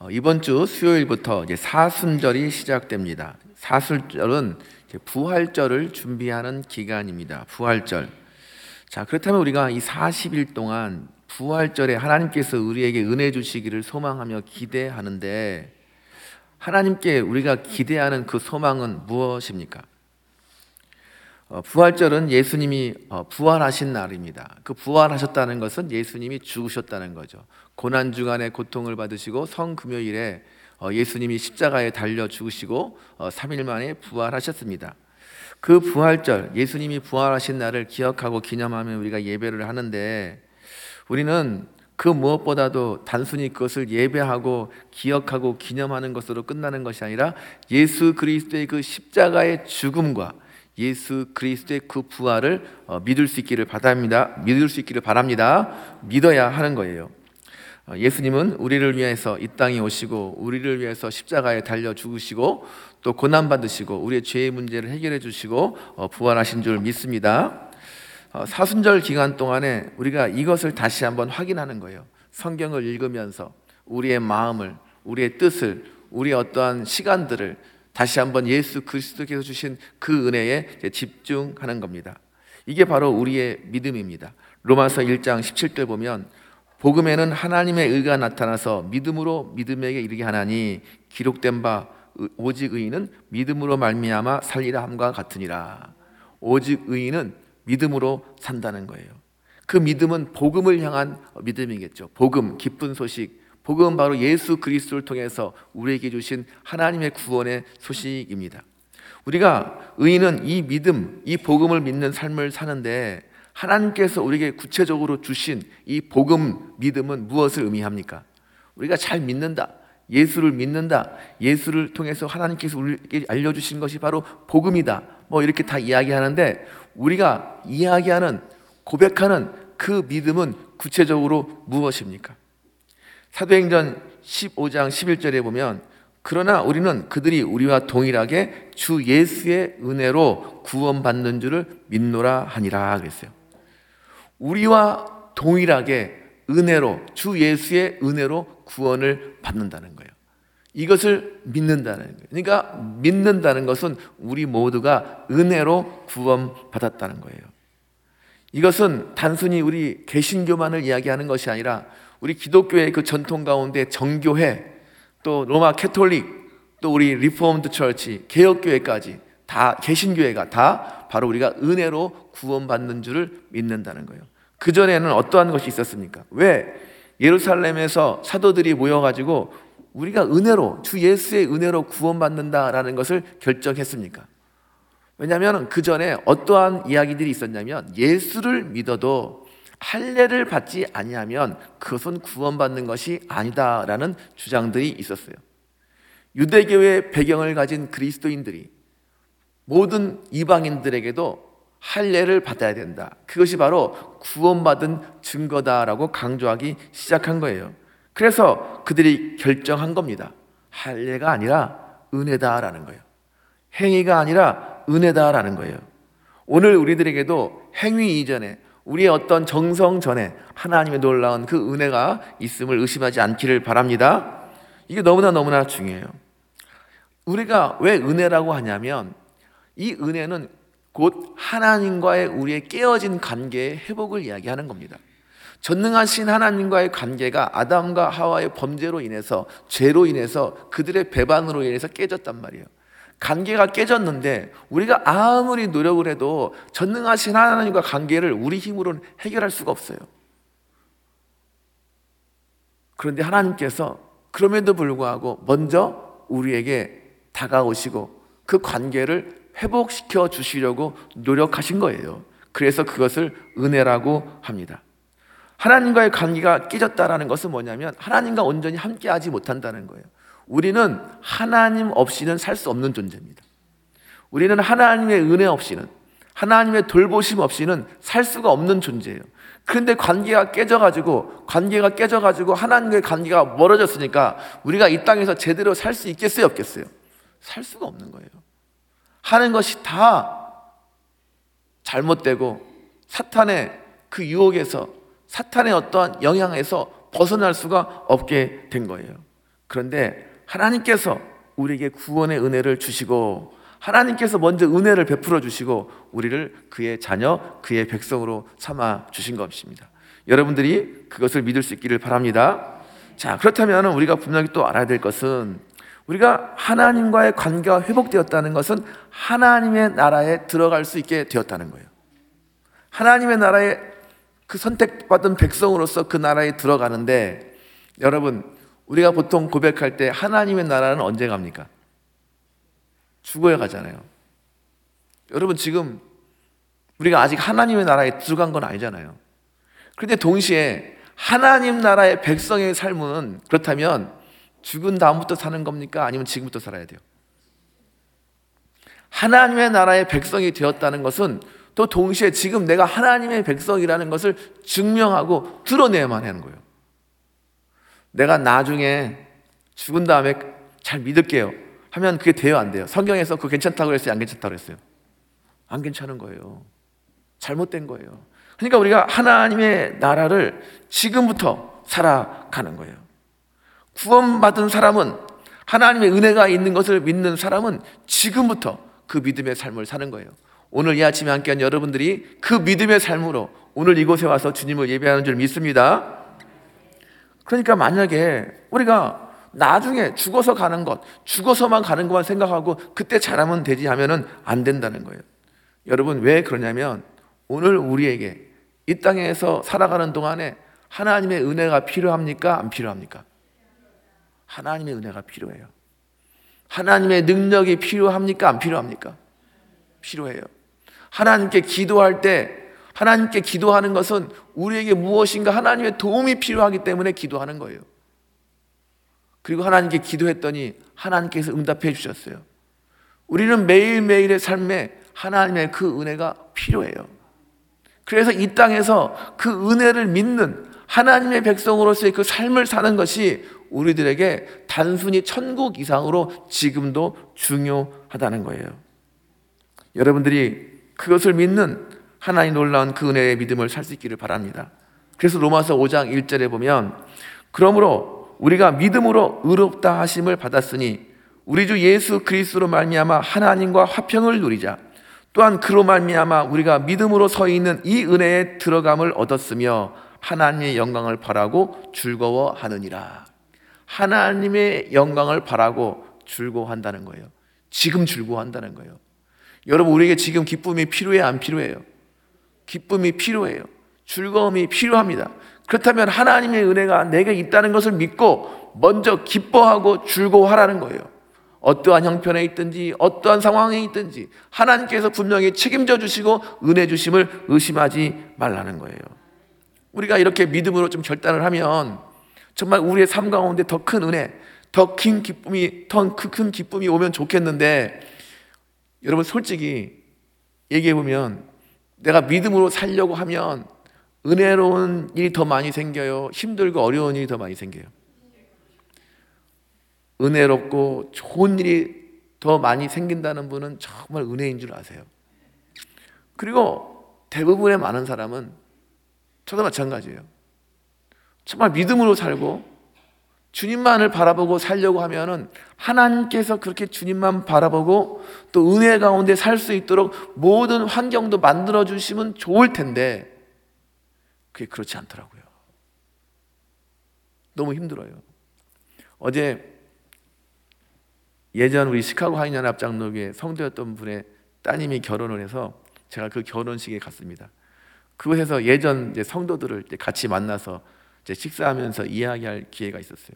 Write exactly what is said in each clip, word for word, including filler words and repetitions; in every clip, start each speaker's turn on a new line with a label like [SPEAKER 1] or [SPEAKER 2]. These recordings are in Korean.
[SPEAKER 1] 어, 이번 주 수요일부터 이제 사순절이 시작됩니다. 사순절은 이제 부활절을 준비하는 기간입니다. 부활절. 자, 그렇다면 우리가 이 사십 일 동안 부활절에 하나님께서 우리에게 은혜 주시기를 소망하며 기대하는데, 하나님께 우리가 기대하는 그 소망은 무엇입니까? 어, 부활절은 예수님이 어, 부활하신 날입니다. 그 부활하셨다는 것은 예수님이 죽으셨다는 거죠. 고난주간에 고통을 받으시고 성금요일에 어, 예수님이 십자가에 달려 죽으시고 어, 삼 일 만에 부활하셨습니다. 그 부활절, 예수님이 부활하신 날을 기억하고 기념하며 우리가 예배를 하는데, 우리는 그 무엇보다도 단순히 그것을 예배하고 기억하고 기념하는 것으로 끝나는 것이 아니라 예수 그리스도의 그 십자가의 죽음과 예수 그리스도의 그 부활을 어, 믿을 수 있기를 바랍니다. 믿을 수 있기를 바랍니다. 믿어야 하는 거예요. 어, 예수님은 우리를 위해서 이 땅에 오시고 우리를 위해서 십자가에 달려 죽으시고 또 고난 받으시고 우리의 죄의 문제를 해결해 주시고 어, 부활하신 줄 믿습니다. 어, 사순절 기간 동안에 우리가 이것을 다시 한번 확인하는 거예요. 성경을 읽으면서 우리의 마음을, 우리의 뜻을, 우리의 어떠한 시간들을 다시 한번 예수 그리스도께서 주신 그 은혜에 집중하는 겁니다. 이게 바로 우리의 믿음입니다. 로마서 일 장 십칠 절 보면, 복음에는 하나님의 의가 나타나서 믿음으로 믿음에게 이르게 하나니 기록된 바 오직 의인은 믿음으로 말미암아 살리라 함과 같으니라. 오직 의인은 믿음으로 산다는 거예요. 그 믿음은 복음을 향한 믿음이겠죠. 복음, 기쁜 소식. 복음은 바로 예수 그리스도를 통해서 우리에게 주신 하나님의 구원의 소식입니다. 우리가 의인은 이 믿음, 이 복음을 믿는 삶을 사는데, 하나님께서 우리에게 구체적으로 주신 이 복음, 믿음은 무엇을 의미합니까? 우리가 잘 믿는다, 예수를 믿는다, 예수를 통해서 하나님께서 우리에게 알려주신 것이 바로 복음이다, 뭐 이렇게 다 이야기하는데, 우리가 이야기하는, 고백하는 그 믿음은 구체적으로 무엇입니까? 사도행전 십오 장 십일 절에 보면, 그러나 우리는 그들이 우리와 동일하게 주 예수의 은혜로 구원받는 줄을 믿노라 하니라 그랬어요. 우리와 동일하게 은혜로, 주 예수의 은혜로 구원을 받는다는 거예요. 이것을 믿는다는 거예요. 그러니까 믿는다는 것은 우리 모두가 은혜로 구원받았다는 거예요. 이것은 단순히 우리 개신교만을 이야기하는 것이 아니라 우리 기독교의 그 전통 가운데 정교회, 또 로마 캐톨릭, 또 우리 리포먼드 처치, 개혁교회까지 다, 개신교회가 다 바로 우리가 은혜로 구원받는 줄을 믿는다는 거예요. 그전에는 어떠한 것이 있었습니까? 왜 예루살렘에서 사도들이 모여가지고 우리가 은혜로, 주 예수의 은혜로 구원받는다라는 것을 결정했습니까? 왜냐하면 그 전에 어떠한 이야기들이 있었냐면, 예수를 믿어도 할례를 받지 아니하면 그것은 구원받는 것이 아니다라는 주장들이 있었어요. 유대교의 배경을 가진 그리스도인들이 모든 이방인들에게도 할례를 받아야 된다, 그것이 바로 구원받은 증거다라고 강조하기 시작한 거예요. 그래서 그들이 결정한 겁니다. 할례가 아니라 은혜다라는 거예요. 행위가 아니라 은혜다라는 거예요. 오늘 우리들에게도 행위 이전에, 우리의 어떤 정성 전에 하나님의 놀라운 그 은혜가 있음을 의심하지 않기를 바랍니다. 이게 너무나 너무나 중요해요. 우리가 왜 은혜라고 하냐면, 이 은혜는 곧 하나님과의 우리의 깨어진 관계의 회복을 이야기하는 겁니다. 전능하신 하나님과의 관계가 아담과 하와의 범죄로 인해서, 죄로 인해서, 그들의 배반으로 인해서 깨졌단 말이에요. 관계가 깨졌는데 우리가 아무리 노력을 해도 전능하신 하나님과 관계를 우리 힘으로는 해결할 수가 없어요. 그런데 하나님께서 그럼에도 불구하고 먼저 우리에게 다가오시고 그 관계를 회복시켜 주시려고 노력하신 거예요. 그래서 그것을 은혜라고 합니다. 하나님과의 관계가 깨졌다라는 것은 뭐냐면, 하나님과 온전히 함께하지 못한다는 거예요. 우리는 하나님 없이는 살 수 없는 존재입니다. 우리는 하나님의 은혜 없이는, 하나님의 돌보심 없이는 살 수가 없는 존재예요. 그런데 관계가 깨져가지고 관계가 깨져가지고 하나님과의 관계가 멀어졌으니까 우리가 이 땅에서 제대로 살 수 있겠어요, 없겠어요? 살 수가 없는 거예요. 하는 것이 다 잘못되고 사탄의 그 유혹에서, 사탄의 어떠한 영향에서 벗어날 수가 없게 된 거예요. 그런데 하나님께서 우리에게 구원의 은혜를 주시고 하나님께서 먼저 은혜를 베풀어 주시고 우리를 그의 자녀, 그의 백성으로 삼아 주신 것입니다. 여러분들이 그것을 믿을 수 있기를 바랍니다. 자, 그렇다면 우리가 분명히 또 알아야 될 것은 우리가 하나님과의 관계가 회복되었다는 것은 하나님의 나라에 들어갈 수 있게 되었다는 거예요. 하나님의 나라에 그 선택받은 백성으로서 그 나라에 들어가는데, 여러분, 우리가 보통 고백할 때 하나님의 나라는 언제 갑니까? 죽어야 가잖아요. 여러분, 지금 우리가 아직 하나님의 나라에 들어간 건 아니잖아요. 그런데 동시에 하나님 나라의 백성의 삶은 그렇다면 죽은 다음부터 사는 겁니까? 아니면 지금부터 살아야 돼요? 하나님의 나라의 백성이 되었다는 것은 또 동시에 지금 내가 하나님의 백성이라는 것을 증명하고 드러내야만 하는 거예요. 내가 나중에 죽은 다음에 잘 믿을게요 하면 그게 돼요, 안 돼요? 성경에서 그거 괜찮다고 그랬어요, 안 괜찮다고 그랬어요? 안 괜찮은 거예요. 잘못된 거예요. 그러니까 우리가 하나님의 나라를 지금부터 살아가는 거예요. 구원받은 사람은, 하나님의 은혜가 있는 것을 믿는 사람은 지금부터 그 믿음의 삶을 사는 거예요. 오늘 이 아침에 함께한 여러분들이 그 믿음의 삶으로 오늘 이곳에 와서 주님을 예배하는 줄 믿습니다. 그러니까 만약에 우리가 나중에 죽어서 가는 것, 죽어서만 가는 것만 생각하고 그때 잘하면 되지 하면은 안 된다는 거예요. 여러분, 왜 그러냐면 오늘 우리에게 이 땅에서 살아가는 동안에 하나님의 은혜가 필요합니까? 안 필요합니까? 하나님의 은혜가 필요해요. 하나님의 능력이 필요합니까? 안 필요합니까? 필요해요. 하나님께 기도할 때, 하나님께 기도하는 것은 우리에게 무엇인가 하나님의 도움이 필요하기 때문에 기도하는 거예요. 그리고 하나님께 기도했더니 하나님께서 응답해 주셨어요. 우리는 매일매일의 삶에 하나님의 그 은혜가 필요해요. 그래서 이 땅에서 그 은혜를 믿는 하나님의 백성으로서의 그 삶을 사는 것이 우리들에게 단순히 천국 이상으로 지금도 중요하다는 거예요. 여러분들이 그것을 믿는 하나님 놀라운 그 은혜의 믿음을 살 수 있기를 바랍니다. 그래서 로마서 오 장 일 절에 보면, 그러므로 우리가 믿음으로 의롭다 하심을 받았으니 우리 주 예수 그리스도로 말미암아 하나님과 화평을 누리자. 또한 그로 말미암아 우리가 믿음으로 서 있는 이 은혜에 들어감을 얻었으며 하나님의 영광을 바라고 즐거워하느니라. 하나님의 영광을 바라고 즐거워한다는 거예요. 지금 즐거워한다는 거예요. 여러분, 우리에게 지금 기쁨이 필요해요, 안 필요해요? 기쁨이 필요해요. 즐거움이 필요합니다. 그렇다면 하나님의 은혜가 내게 있다는 것을 믿고 먼저 기뻐하고 즐거워하라는 거예요. 어떠한 형편에 있든지 어떠한 상황에 있든지 하나님께서 분명히 책임져 주시고 은혜 주심을 의심하지 말라는 거예요. 우리가 이렇게 믿음으로 좀 결단을 하면 정말 우리의 삶 가운데 더 큰 은혜, 더 큰 기쁨이, 더 큰 기쁨이 오면 좋겠는데, 여러분 솔직히 얘기해 보면 내가 믿음으로 살려고 하면 은혜로운 일이 더 많이 생겨요? 힘들고 어려운 일이 더 많이 생겨요? 은혜롭고 좋은 일이 더 많이 생긴다는 분은 정말 은혜인 줄 아세요. 그리고 대부분의 많은 사람은 저도 마찬가지예요. 정말 믿음으로 살고 주님만을 바라보고 살려고 하면은 하나님께서 그렇게 주님만 바라보고 또 은혜 가운데 살 수 있도록 모든 환경도 만들어 주시면 좋을 텐데 그게 그렇지 않더라고요. 너무 힘들어요. 어제 예전 우리 시카고 한인연합장로교회 성도였던 분의 따님이 결혼을 해서 제가 그 결혼식에 갔습니다. 그곳에서 예전 이제 성도들을 이제 같이 만나서 이제 식사하면서 이야기할 기회가 있었어요.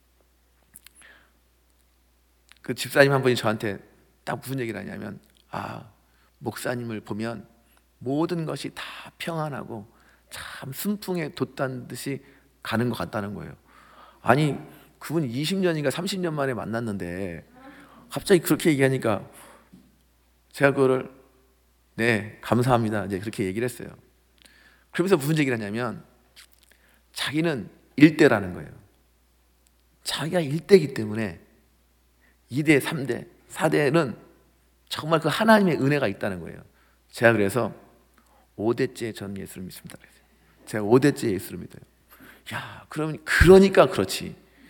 [SPEAKER 1] 그 집사님 한 분이 저한테 딱 무슨 얘기를 하냐면, 아, 목사님을 보면 모든 것이 다 평안하고 참 순풍에 돋단 듯이 가는 것 같다는 거예요. 아니, 그분 이십 년인가 삼십 년 만에 만났는데 갑자기 그렇게 얘기하니까 제가 그거를 네, 감사합니다, 이제 그렇게 얘기를 했어요. 그러면서 무슨 얘기를 하냐면 자기는 일대라는 거예요. 자기가 일대이기 때문에 이대, 삼대, 사대는 정말 그 하나님의 은혜가 있다는 거예요. 제가 그래서 오대째 전 예수를 믿습니다. 제가 오대째 예수를 믿어요. 야, 그러면 그러니까 그렇지.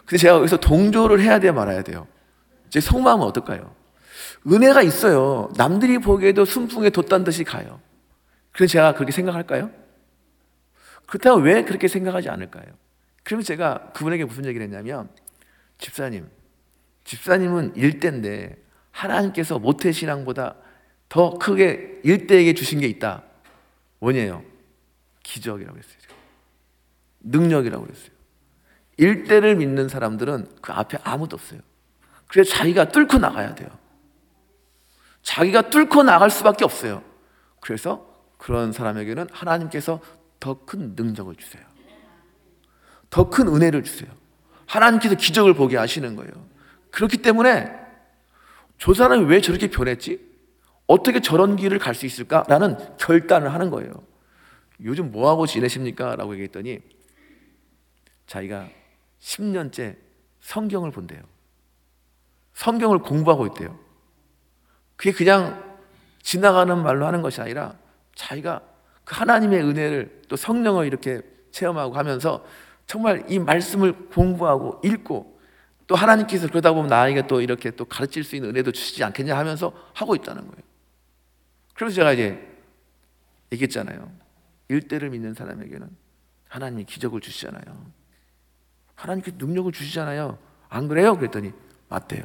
[SPEAKER 1] 근데 제가 여기서 동조를 해야 돼요, 말아야 돼요? 제 속마음은 어떨까요? 은혜가 있어요. 남들이 보기에도 순풍에 돛단 듯이 가요. 그래서 제가 그렇게 생각할까요? 그렇다면 왜 그렇게 생각하지 않을까요? 그러면 제가 그분에게 무슨 얘기를 했냐면, 집사님, 집사님은 일대인데 하나님께서 모태신앙보다 더 크게 일대에게 주신 게 있다. 뭐냐요? 기적이라고 했어요. 능력이라고 그랬어요. 일대를 믿는 사람들은 그 앞에 아무도 없어요. 그래서 자기가 뚫고 나가야 돼요. 자기가 뚫고 나갈 수밖에 없어요. 그래서 그런 사람에게는 하나님께서 더 큰 능력을 주세요. 더 큰 은혜를 주세요. 하나님께서 기적을 보게 하시는 거예요. 그렇기 때문에 저 사람이 왜 저렇게 변했지? 어떻게 저런 길을 갈 수 있을까라는 결단을 하는 거예요. 요즘 뭐하고 지내십니까? 라고 얘기했더니 자기가 십 년째 성경을 본대요. 성경을 공부하고 있대요. 그게 그냥 지나가는 말로 하는 것이 아니라 자기가 그 하나님의 은혜를 또 성령을 이렇게 체험하고 하면서 정말 이 말씀을 공부하고 읽고 또 하나님께서 그러다 보면 나에게 또 이렇게 또 가르칠 수 있는 은혜도 주시지 않겠냐 하면서 하고 있다는 거예요. 그래서 제가 이제 얘기했잖아요. 일대를 믿는 사람에게는 하나님이 기적을 주시잖아요. 하나님께서 능력을 주시잖아요. 안 그래요? 그랬더니 맞대요.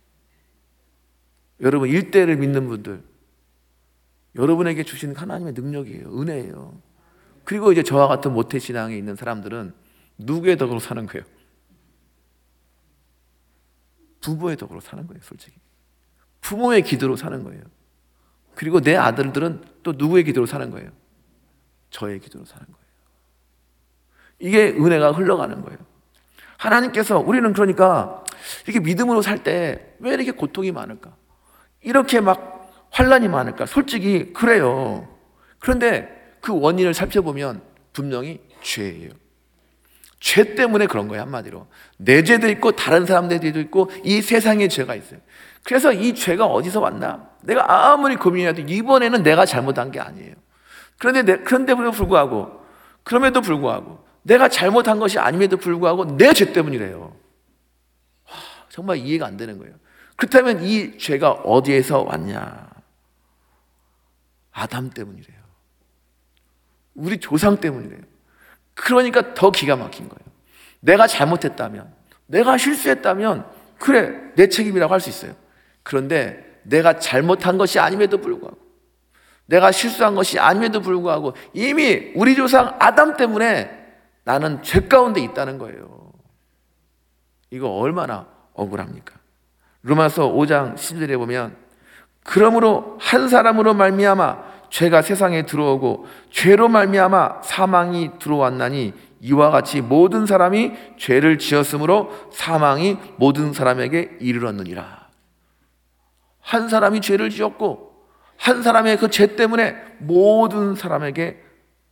[SPEAKER 1] 여러분, 일대를 믿는 분들, 여러분에게 주신 하나님의 능력이에요. 은혜예요. 그리고 이제 저와 같은 모태신앙에 있는 사람들은 누구의 덕으로 사는 거예요? 부모의 덕으로 사는 거예요. 솔직히 부모의 기도로 사는 거예요. 그리고 내 아들들은 또 누구의 기도로 사는 거예요? 저의 기도로 사는 거예요. 이게 은혜가 흘러가는 거예요. 하나님께서, 우리는 그러니까 이렇게 믿음으로 살 때 왜 이렇게 고통이 많을까? 이렇게 막 환난이 많을까? 솔직히 그래요. 그런데 그 원인을 살펴보면 분명히 죄예요. 죄 때문에 그런 거예요. 한마디로 내 죄도 있고 다른 사람들의 죄도 있고 이 세상에 죄가 있어요. 그래서 이 죄가 어디서 왔나? 내가 아무리 고민해도 이번에는 내가 잘못한 게 아니에요. 그런데 내, 그런데도 불구하고 그럼에도 불구하고 내가 잘못한 것이 아님에도 불구하고 내 죄 때문이래요. 와, 정말 이해가 안 되는 거예요. 그렇다면 이 죄가 어디에서 왔냐? 아담 때문이래요. 우리 조상 때문이래요. 그러니까 더 기가 막힌 거예요. 내가 잘못했다면, 내가 실수했다면 그래, 내 책임이라고 할 수 있어요. 그런데 내가 잘못한 것이 아님에도 불구하고, 내가 실수한 것이 아님에도 불구하고 이미 우리 조상 아담 때문에 나는 죄 가운데 있다는 거예요. 이거 얼마나 억울합니까? 로마서 오 장 십일 절에 보면, 그러므로 한 사람으로 말미암아 죄가 세상에 들어오고 죄로 말미암아 사망이 들어왔나니 이와 같이 모든 사람이 죄를 지었으므로 사망이 모든 사람에게 이르렀느니라. 한 사람이 죄를 지었고 한 사람의 그 죄 때문에 모든 사람에게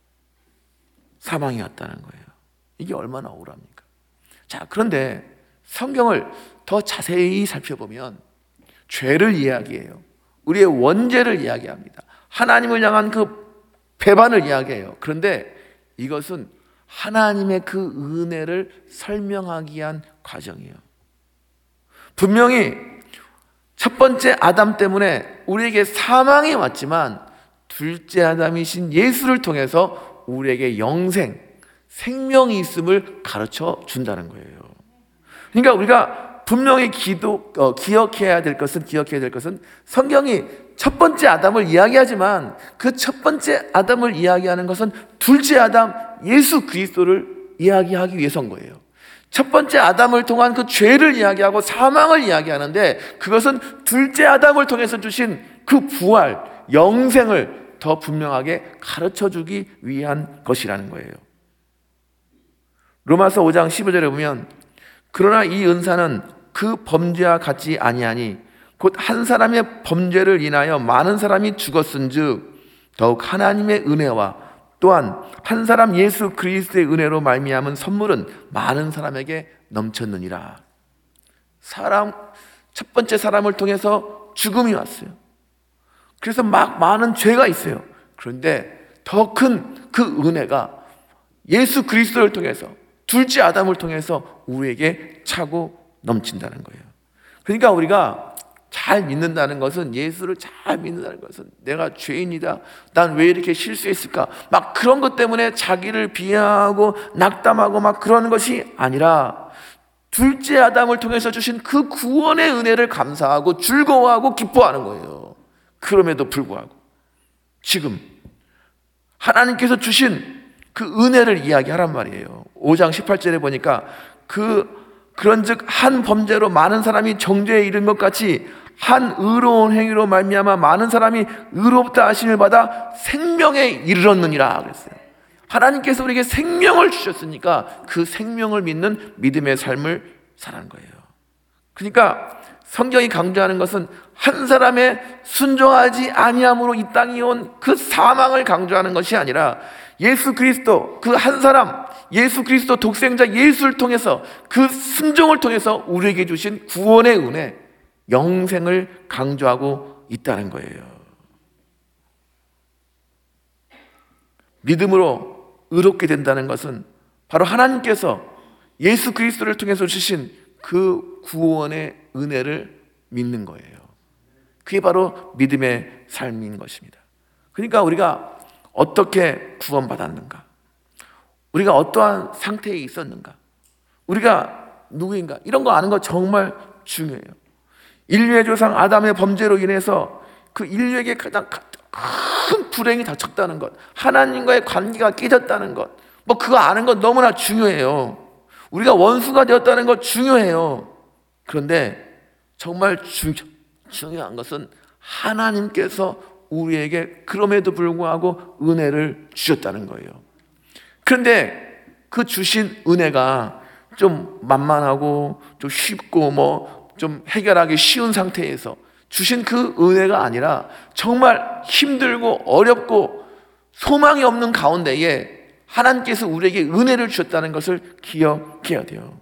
[SPEAKER 1] 사망이 왔다는 거예요. 이게 얼마나 억울합니까? 자, 그런데 성경을 더 자세히 살펴보면 죄를 이야기해요. 우리의 원죄를 이야기합니다. 하나님을 향한 그 배반을 이야기해요. 그런데 이것은 하나님의 그 은혜를 설명하기 위한 과정이에요. 분명히 첫 번째 아담 때문에 우리에게 사망이 왔지만 둘째 아담이신 예수를 통해서 우리에게 영생, 생명이 있음을 가르쳐 준다는 거예요. 그러니까 우리가 분명히 기도, 어, 기억해야 될 것은 기억해야 될 것은 성경이 첫 번째 아담을 이야기하지만 그 첫 번째 아담을 이야기하는 것은 둘째 아담 예수 그리스도를 이야기하기 위해서인 거예요. 첫 번째 아담을 통한 그 죄를 이야기하고 사망을 이야기하는데 그것은 둘째 아담을 통해서 주신 그 부활, 영생을 더 분명하게 가르쳐주기 위한 것이라는 거예요. 로마서 오 장 십오 절에 보면, 그러나 이 은사는 그 범죄와 같지 아니하니 곧 한 사람의 범죄를 인하여 많은 사람이 죽었은즉 더욱 하나님의 은혜와 또한 한 사람 예수 그리스도의 은혜로 말미암은 선물은 많은 사람에게 넘쳤느니라. 사람, 첫 번째 사람을 통해서 죽음이 왔어요. 그래서 막 많은 죄가 있어요. 그런데 더 큰 그 은혜가 예수 그리스도를 통해서, 둘째 아담을 통해서 우리에게 차고 넘친다는 거예요. 그러니까 우리가 잘 믿는다는 것은, 예수를 잘 믿는다는 것은, 내가 죄인이다, 난 왜 이렇게 실수했을까, 막 그런 것 때문에 자기를 비하하고 낙담하고 막 그러는 것이 아니라, 둘째 아담을 통해서 주신 그 구원의 은혜를 감사하고 즐거워하고 기뻐하는 거예요. 그럼에도 불구하고 지금 하나님께서 주신 그 은혜를 이야기하란 말이에요. 오 장 십팔 절에 보니까 그 그런즉 한 범죄로 많은 사람이 정죄에 이른 것 같이 한 의로운 행위로 말미암아 많은 사람이 의롭다 하심을 받아 생명에 이르렀느니라 그랬어요. 하나님께서 우리에게 생명을 주셨으니까 그 생명을 믿는 믿음의 삶을 살아는 거예요. 그러니까 성경이 강조하는 것은 한 사람의 순종하지 아니함으로 이 땅에 온 그 사망을 강조하는 것이 아니라, 예수 그리스도 그 한 사람, 예수 그리스도 독생자 예수를 통해서, 그 순종을 통해서 우리에게 주신 구원의 은혜, 영생을 강조하고 있다는 거예요. 믿음으로 의롭게 된다는 것은 바로 하나님께서 예수 그리스도를 통해서 주신 그 구원의 은혜를 믿는 거예요. 그게 바로 믿음의 삶인 것입니다. 그러니까 우리가 어떻게 구원받았는가, 우리가 어떠한 상태에 있었는가, 우리가 누구인가, 이런 거 아는 거 정말 중요해요. 인류의 조상 아담의 범죄로 인해서 그 인류에게 가장 큰 불행이 닥쳤다는 것, 하나님과의 관계가 깨졌다는 것, 뭐 그거 아는 건 너무나 중요해요. 우리가 원수가 되었다는 것 중요해요. 그런데 정말 주, 중요한 것은 하나님께서 우리에게 그럼에도 불구하고 은혜를 주셨다는 거예요. 그런데 그 주신 은혜가 좀 만만하고 좀 쉽고 뭐 좀 해결하기 쉬운 상태에서 주신 그 은혜가 아니라, 정말 힘들고 어렵고 소망이 없는 가운데에 하나님께서 우리에게 은혜를 주셨다는 것을 기억해야 돼요.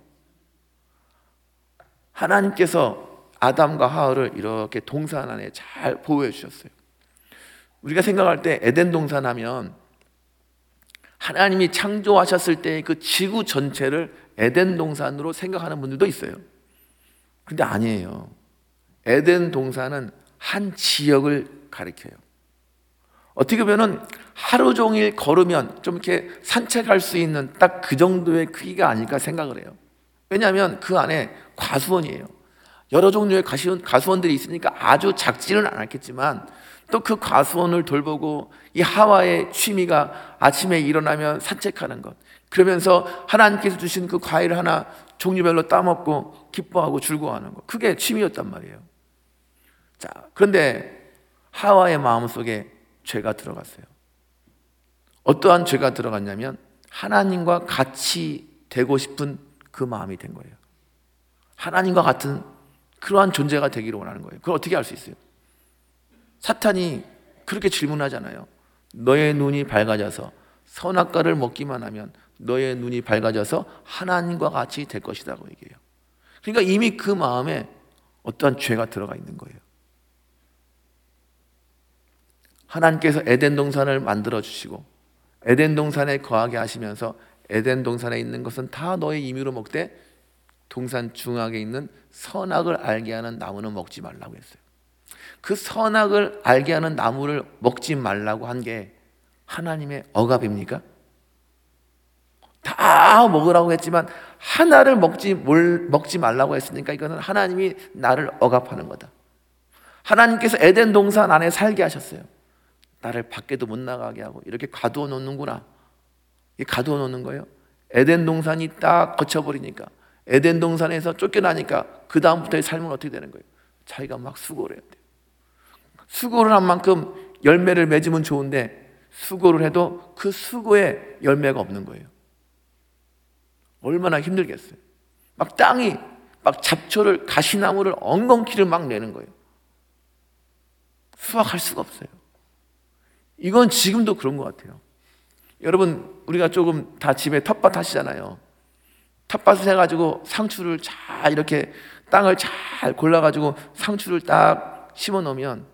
[SPEAKER 1] 하나님께서 아담과 하와를 이렇게 동산 안에 잘 보호해 주셨어요. 우리가 생각할 때 에덴 동산 하면 하나님이 창조하셨을 때 그 지구 전체를 에덴 동산으로 생각하는 분들도 있어요. 근데 아니에요. 에덴 동산은 한 지역을 가리켜요. 어떻게 보면 하루 종일 걸으면 좀 이렇게 산책할 수 있는 딱 그 정도의 크기가 아닐까 생각을 해요. 왜냐하면 그 안에 과수원이에요. 여러 종류의 과수원들이 있으니까 아주 작지는 않았겠지만, 또 그 과수원을 돌보고 이 하와의 취미가 아침에 일어나면 산책하는 것, 그러면서 하나님께서 주신 그 과일 하나 종류별로 따먹고 기뻐하고 즐거워하는 것, 그게 취미였단 말이에요. 자, 그런데 하와의 마음속에 죄가 들어갔어요. 어떠한 죄가 들어갔냐면, 하나님과 같이 되고 싶은 그 마음이 된 거예요. 하나님과 같은 그러한 존재가 되기를 원하는 거예요. 그걸 어떻게 할 수 있어요? 사탄이 그렇게 질문하잖아요. 너의 눈이 밝아져서 선악과를 먹기만 하면 너의 눈이 밝아져서 하나님과 같이 될 것이라고 얘기해요. 그러니까 이미 그 마음에 어떠한 죄가 들어가 있는 거예요. 하나님께서 에덴 동산을 만들어 주시고 에덴 동산에 거하게 하시면서, 에덴 동산에 있는 것은 다 너의 임의로 먹되 동산 중앙에 있는 선악을 알게 하는 나무는 먹지 말라고 했어요. 그 선악을 알게 하는 나무를 먹지 말라고 한 게 하나님의 억압입니까? 다 먹으라고 했지만 하나를 먹지, 뭘 먹지 말라고 했으니까 이거는 하나님이 나를 억압하는 거다. 하나님께서 에덴 동산 안에 살게 하셨어요. 나를 밖에도 못 나가게 하고 이렇게 가두어 놓는구나. 이 가두어 놓는 거예요. 에덴 동산이 딱 거쳐버리니까, 에덴 동산에서 쫓겨나니까 그 다음부터의 삶은 어떻게 되는 거예요? 자기가 막 수고를 해야 돼요. 수고를 한 만큼 열매를 맺으면 좋은데, 수고를 해도 그 수고에 열매가 없는 거예요. 얼마나 힘들겠어요. 막 땅이 막 잡초를, 가시나무를, 엉겅퀴를 막 내는 거예요. 수확할 수가 없어요. 이건 지금도 그런 것 같아요. 여러분, 우리가 조금 다 집에 텃밭 하시잖아요. 텃밭을 해가지고 상추를 잘 이렇게 땅을 잘 골라가지고 상추를 딱 심어 놓으면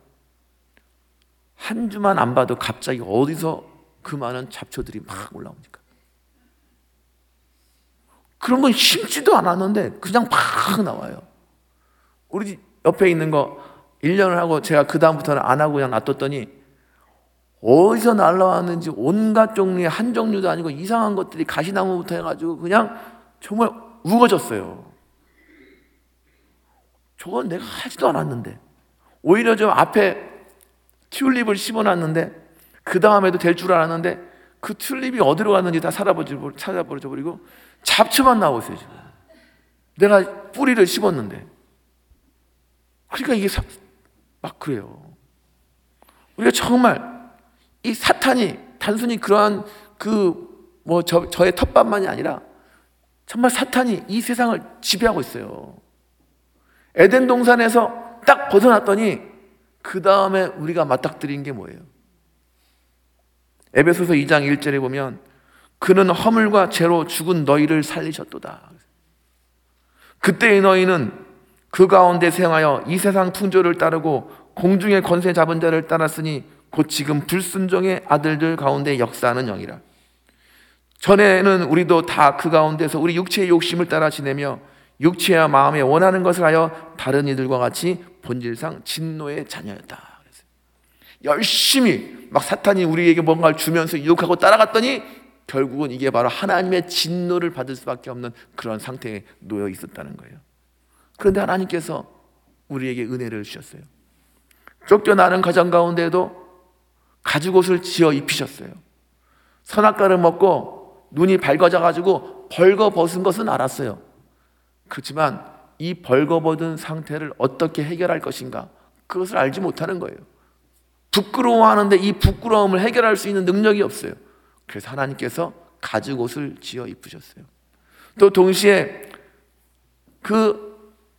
[SPEAKER 1] 한 주만 안 봐도 갑자기 어디서 그 많은 잡초들이 막 올라옵니까? 그런 건 심지도 않았는데 그냥 팍 나와요. 우리 옆에 있는 거 일 년을 하고 제가 그 다음부터는 안 하고 그냥 놔뒀더니 어디서 날라왔는지 온갖 종류의 한 종류도 아니고 이상한 것들이 가시나무부터 해가지고 그냥 정말 우거졌어요. 저건 내가 하지도 않았는데, 오히려 좀 앞에 튤립을 심어놨는데 그 다음에도 될 줄 알았는데 그 튤립이 어디로 갔는지 다 찾아버려 버리고 잡초만 나오고 있어요. 지금 내가 뿌리를 심었는데. 그러니까 이게 사, 막 그래요. 우리가 정말 이 사탄이 단순히 그러한 그 뭐 저, 저의 텃밭만이 아니라 정말 사탄이 이 세상을 지배하고 있어요. 에덴 동산에서 딱 벗어났더니 그 다음에 우리가 맞닥뜨린 게 뭐예요? 에베소서 이 장 일 절에 보면 그는 허물과 죄로 죽은 너희를 살리셨도다. 그때의 너희는 그 가운데 생하여 이 세상 풍조를 따르고 공중의 권세 잡은 자를 따랐으니 곧 지금 불순종의 아들들 가운데 역사하는 영이라. 전에는 우리도 다 그 가운데서 우리 육체의 욕심을 따라 지내며 육체와 마음에 원하는 것을 하여 다른 이들과 같이 본질상 진노의 자녀였다. 열심히 막 사탄이 우리에게 뭔가를 주면서 유혹하고 따라갔더니 결국은 이게 바로 하나님의 진노를 받을 수밖에 없는 그런 상태에 놓여 있었다는 거예요. 그런데 하나님께서 우리에게 은혜를 주셨어요. 쫓겨나는 가정 가운데에도 가죽옷을 지어 입히셨어요. 선악과를 먹고 눈이 밝아져가지고 벌거벗은 것은 알았어요. 그렇지만 이 벌거벗은 상태를 어떻게 해결할 것인가, 그것을 알지 못하는 거예요. 부끄러워하는데 이 부끄러움을 해결할 수 있는 능력이 없어요. 그래서 하나님께서 가죽옷을 지어 입으셨어요. 또 동시에 그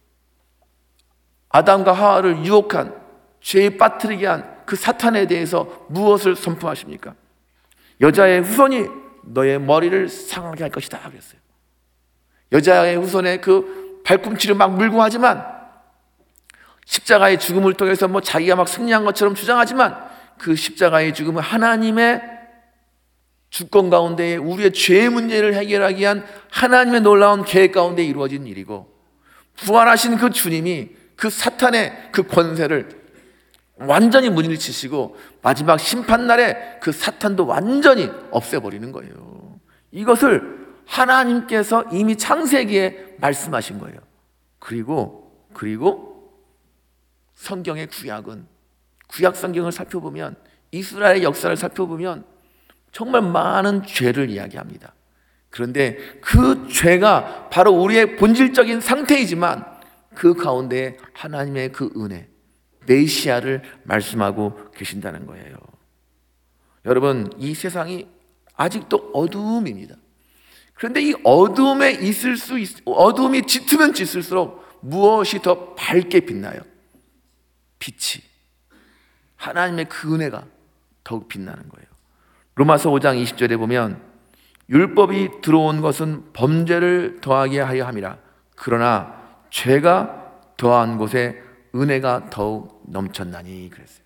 [SPEAKER 1] 아담과 하와를 유혹한, 죄에 빠뜨리게 한 그 사탄에 대해서 무엇을 선포하십니까? 여자의 후손이 너의 머리를 상하게 할 것이다 그랬어요. 여자의 후손의 그 발꿈치를 막 물고 하지만, 십자가의 죽음을 통해서 뭐 자기가 막 승리한 것처럼 주장하지만, 그 십자가의 죽음은 하나님의 주권 가운데 우리의 죄의 문제를 해결하기 위한 하나님의 놀라운 계획 가운데 이루어진 일이고, 부활하신 그 주님이 그 사탄의 그 권세를 완전히 무너뜨리시고 마지막 심판날에 그 사탄도 완전히 없애버리는 거예요. 이것을 하나님께서 이미 창세기에 말씀하신 거예요. 그리고 그리고 성경의 구약은, 구약 성경을 살펴보면, 이스라엘의 역사를 살펴보면 정말 많은 죄를 이야기합니다. 그런데 그 죄가 바로 우리의 본질적인 상태이지만 그 가운데 하나님의 그 은혜, 메시아를 말씀하고 계신다는 거예요. 여러분, 이 세상이 아직도 어두움입니다. 그런데 이 어두움에 있을 수 있, 어두움이 짙으면 짙을수록 무엇이 더 밝게 빛나요? 빛이, 하나님의 그 은혜가 더욱 빛나는 거예요. 로마서 오 장 이십 절에 보면 율법이 들어온 것은 범죄를 더하게 하여 함이라. 그러나 죄가 더한 곳에 은혜가 더욱 넘쳤나니 그랬어요.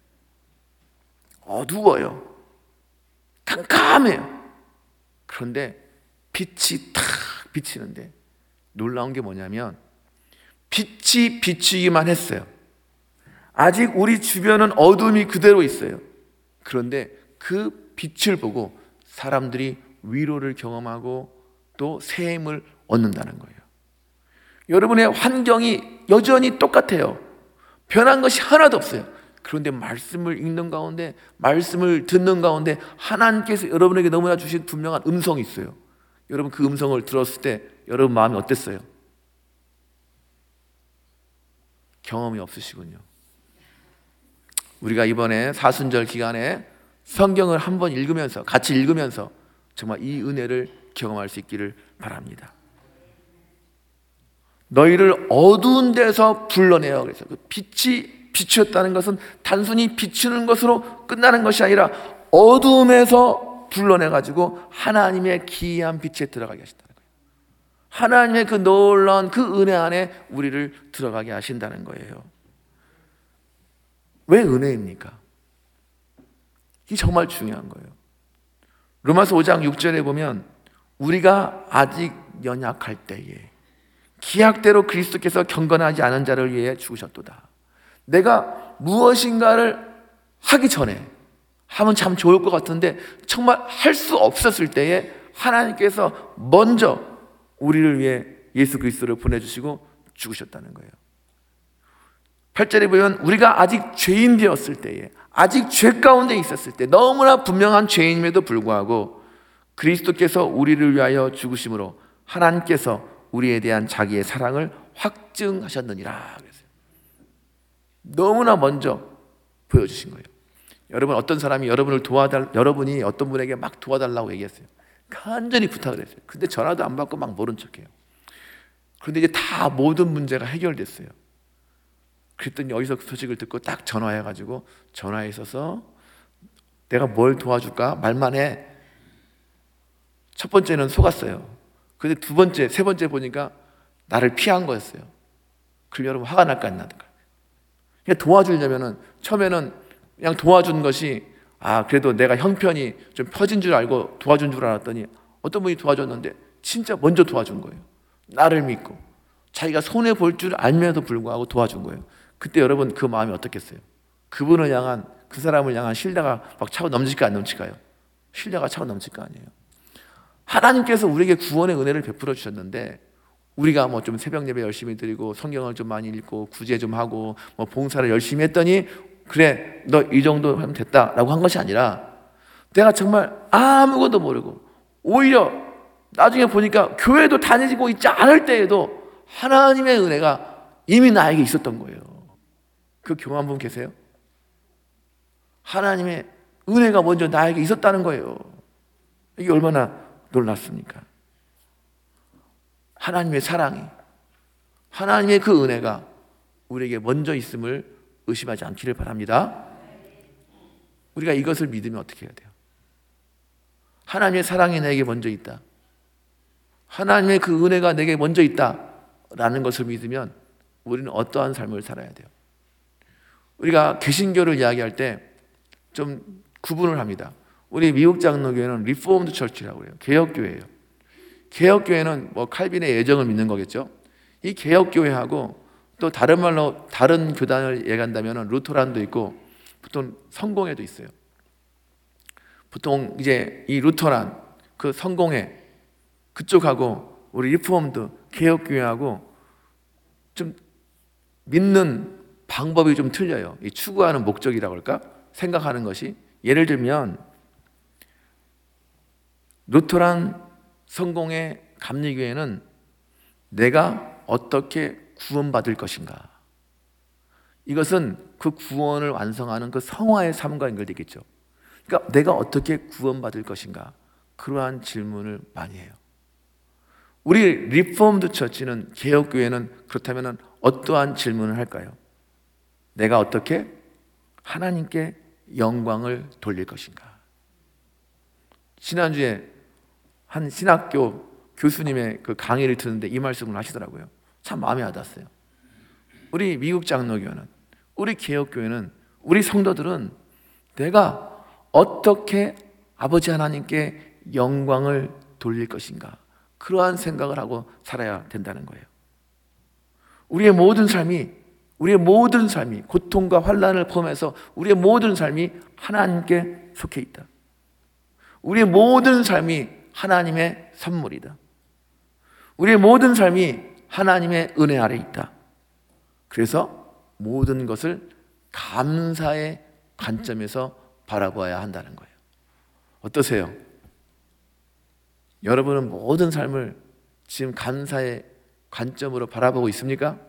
[SPEAKER 1] 어두워요. 깜깜해요. 그런데 빛이 탁 비치는데 놀라운 게 뭐냐면, 빛이 비치기만 했어요. 아직 우리 주변은 어둠이 그대로 있어요. 그런데 그 빛을 보고 사람들이 위로를 경험하고 또 새 힘을 얻는다는 거예요. 여러분의 환경이 여전히 똑같아요. 변한 것이 하나도 없어요. 그런데 말씀을 읽는 가운데, 말씀을 듣는 가운데 하나님께서 여러분에게 너무나 주신 분명한 음성이 있어요. 여러분, 그 음성을 들었을 때 여러분 마음이 어땠어요? 경험이 없으시군요. 우리가 이번에 사순절 기간에 성경을 한번 읽으면서, 같이 읽으면서 정말 이 은혜를 경험할 수 있기를 바랍니다. 너희를 어두운 데서 불러내어. 그래서 그 빛이 비추었다는 것은 단순히 비추는 것으로 끝나는 것이 아니라 어두움에서 불러내가지고 하나님의 기이한 빛에 들어가게 하신다는 거예요. 하나님의 그 놀라운 그 은혜 안에 우리를 들어가게 하신다는 거예요. 왜 은혜입니까? 이게 정말 중요한 거예요. 로마서 오 장 육 절에 보면 우리가 아직 연약할 때에 기약대로 그리스도께서 경건하지 않은 자를 위해 죽으셨도다. 내가 무엇인가를 하기 전에 하면 참 좋을 것 같은데 정말 할 수 없었을 때에 하나님께서 먼저 우리를 위해 예수 그리스도를 보내주시고 죽으셨다는 거예요. 팔 절에 보면 우리가 아직 죄인 되었을 때에, 아직 죄 가운데 있었을 때, 너무나 분명한 죄인임에도 불구하고 그리스도께서 우리를 위하여 죽으심으로 하나님께서 우리에 대한 자기의 사랑을 확증하셨느니라 그랬어요. 너무나 먼저 보여주신 거예요. 여러분, 어떤 사람이 여러분을 도와달, 여러분이 어떤 분에게 막 도와달라고 얘기했어요. 간절히 부탁을 했어요. 근데 전화도 안 받고 막 모른 척해요. 그런데 이제 다 모든 문제가 해결됐어요. 그랬더니 어디서 그 소식을 듣고 딱 전화해가지고, 전화에 있어서 내가 뭘 도와줄까 말만 해. 첫 번째는 속았어요. 근데 두 번째, 세 번째 보니까 나를 피한 거였어요. 그럼 여러분 화가 날까 안 날까? 그냥 도와주려면은 처음에는 그냥 도와준 것이, 아 그래도 내가 형편이 좀 펴진 줄 알고 도와준 줄 알았더니 어떤 분이 도와줬는데 진짜 먼저 도와준 거예요. 나를 믿고 자기가 손해 볼 줄 알면서도 불구하고 도와준 거예요. 그때 여러분 그 마음이 어떻겠어요? 그분을 향한, 그 사람을 향한 신뢰가 막 차고 넘칠까 안 넘칠까요? 신뢰가 차고 넘칠 거 아니에요. 하나님께서 우리에게 구원의 은혜를 베풀어 주셨는데 우리가 뭐 좀 새벽 예배 열심히 드리고 성경을 좀 많이 읽고 구제 좀 하고 뭐 봉사를 열심히 했더니 그래 너 이 정도 하면 됐다라고 한 것이 아니라, 내가 정말 아무것도 모르고 오히려 나중에 보니까 교회도 다니고 있지 않을 때에도 하나님의 은혜가 이미 나에게 있었던 거예요. 그 경험 분 계세요? 하나님의 은혜가 먼저 나에게 있었다는 거예요. 이게 얼마나 놀랐습니까? 하나님의 사랑이, 하나님의 그 은혜가 우리에게 먼저 있음을 의심하지 않기를 바랍니다. 우리가 이것을 믿으면 어떻게 해야 돼요? 하나님의 사랑이 내게 먼저 있다, 하나님의 그 은혜가 내게 먼저 있다 라는 것을 믿으면 우리는 어떠한 삶을 살아야 돼요? 우리가 개신교를 이야기할 때 좀 구분을 합니다. 우리 미국 장로교회는 리포음드 처치라고 해요. 개혁교회예요. 개혁교회는 뭐 칼빈의 예정을 믿는 거겠죠. 이 개혁교회하고 또 다른 말로 다른 교단을 얘기한다면 루터란도 있고 보통 성공회도 있어요. 보통 이제 이 루터란, 그 성공회 그쪽하고 우리 리포음드 개혁교회하고 좀 믿는 방법이 좀 틀려요. 이 추구하는 목적이라고 할까? 생각하는 것이. 예를 들면 루터란 성공의 감리교회는 내가 어떻게 구원받을 것인가, 이것은 그 구원을 완성하는 그 성화의 삶과 연결되어 있죠. 그러니까 내가 어떻게 구원받을 것인가, 그러한 질문을 많이 해요. 우리 리포음드 처치는, 개혁교회는 그렇다면 어떠한 질문을 할까요? 내가 어떻게 하나님께 영광을 돌릴 것인가. 지난주에 한 신학교 교수님의 그 강의를 듣는데 이 말씀을 하시더라고요. 참 마음에 와닿았어요. 우리 미국 장로교회는, 우리 개혁교회는, 우리 성도들은 내가 어떻게 아버지 하나님께 영광을 돌릴 것인가, 그러한 생각을 하고 살아야 된다는 거예요. 우리의 모든 삶이, 우리의 모든 삶이 고통과 환난을 포함해서 우리의 모든 삶이 하나님께 속해 있다. 우리의 모든 삶이 하나님의 선물이다. 우리의 모든 삶이 하나님의 은혜 아래 있다. 그래서 모든 것을 감사의 관점에서 바라보아야 한다는 거예요. 어떠세요? 여러분은 모든 삶을 지금 감사의 관점으로 바라보고 있습니까?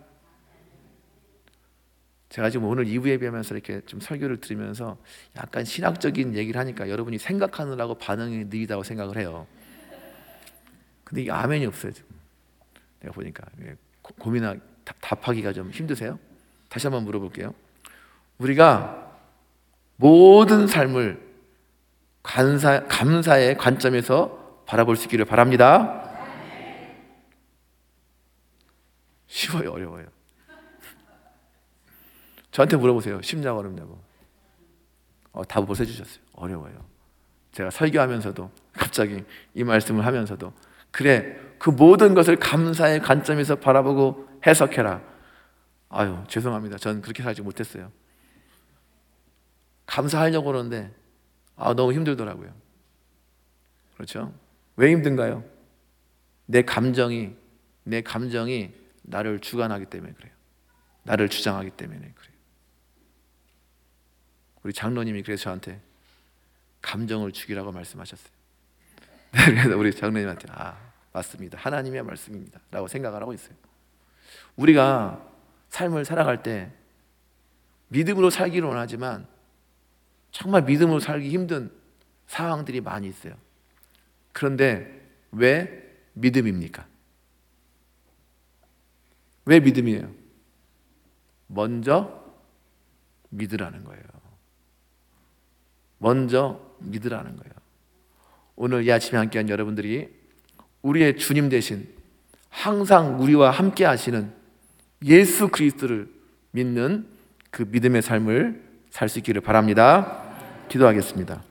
[SPEAKER 1] 제가 지금 오늘 이 부 예배하면서 이렇게 좀 설교를 들으면서 약간 신학적인 얘기를 하니까 여러분이 생각하느라고 반응이 느리다고 생각을 해요. 근데 이게 아멘이 없어요 지금. 내가 보니까 고, 고민하, 답하기가 좀 힘드세요? 다시 한번 물어볼게요. 우리가 모든 삶을 감사, 감사의 관점에서 바라볼 수 있기를 바랍니다. 쉬워요, 어려워요? 저한테 물어보세요. 쉽냐고 어렵냐고. 어, 답을 벌써 해주셨어요. 어려워요. 제가 설교하면서도 갑자기 이 말씀을 하면서도, 그래 그 모든 것을 감사의 관점에서 바라보고 해석해라. 아유, 죄송합니다. 전 그렇게 살지 못했어요. 감사하려고 그러는데 아, 너무 힘들더라고요. 그렇죠? 왜 힘든가요? 내 감정이 내 감정이 나를 주관하기 때문에 그래요. 나를 주장하기 때문에 그래요. 우리 장로님이 그래서 저한테 감정을 죽이라고 말씀하셨어요. 그래서 우리 장로님한테 아, 맞습니다. 하나님의 말씀입니다 라고 생각을 하고 있어요. 우리가 삶을 살아갈 때 믿음으로 살기를 원하지만 정말 믿음으로 살기 힘든 상황들이 많이 있어요. 그런데 왜 믿음입니까? 왜 믿음이에요? 먼저 믿으라는 거예요. 먼저 믿으라는 거예요. 오늘 이 아침에 함께한 여러분들이 우리의 주님 대신 항상 우리와 함께 하시는 예수 그리스도를 믿는 그 믿음의 삶을 살 수 있기를 바랍니다. 기도하겠습니다.